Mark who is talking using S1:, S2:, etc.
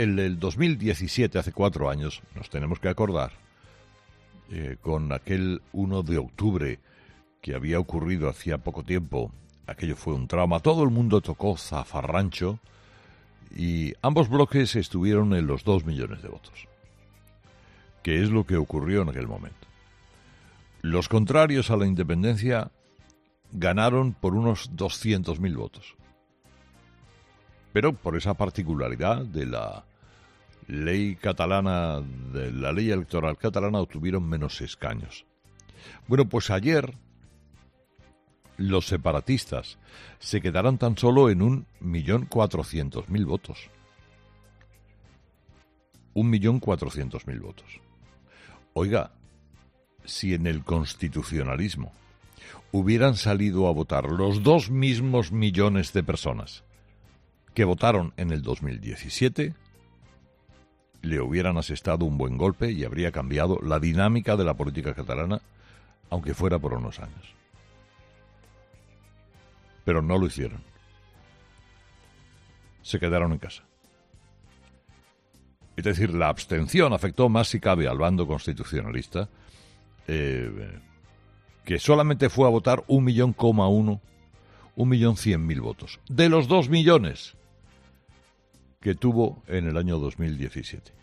S1: En el 2017, hace 4 años, nos tenemos que acordar, con aquel 1 de octubre que había ocurrido hacía poco tiempo, aquello fue un trauma, todo el mundo tocó zafarrancho y ambos bloques estuvieron en los 2 millones de votos, que es lo que ocurrió en aquel momento. Los contrarios a la independencia ganaron por unos 200.000 votos. Pero por esa particularidad de la ley catalana, de la ley electoral catalana, obtuvieron menos escaños. Bueno, pues ayer los separatistas se quedaron tan solo en 1.400.000 votos. 1.400.000 votos. Oiga, si en el constitucionalismo hubieran salido a votar los 2 mismos millones de personas que votaron en el 2017, le hubieran asestado un buen golpe y habría cambiado la dinámica de la política catalana, aunque fuera por unos años. Pero no lo hicieron. Se quedaron en casa. Es decir, la abstención afectó más si cabe al bando constitucionalista, que solamente fue a votar 1.100.000 votos, de los 2 millones que tuvo en el año 2017.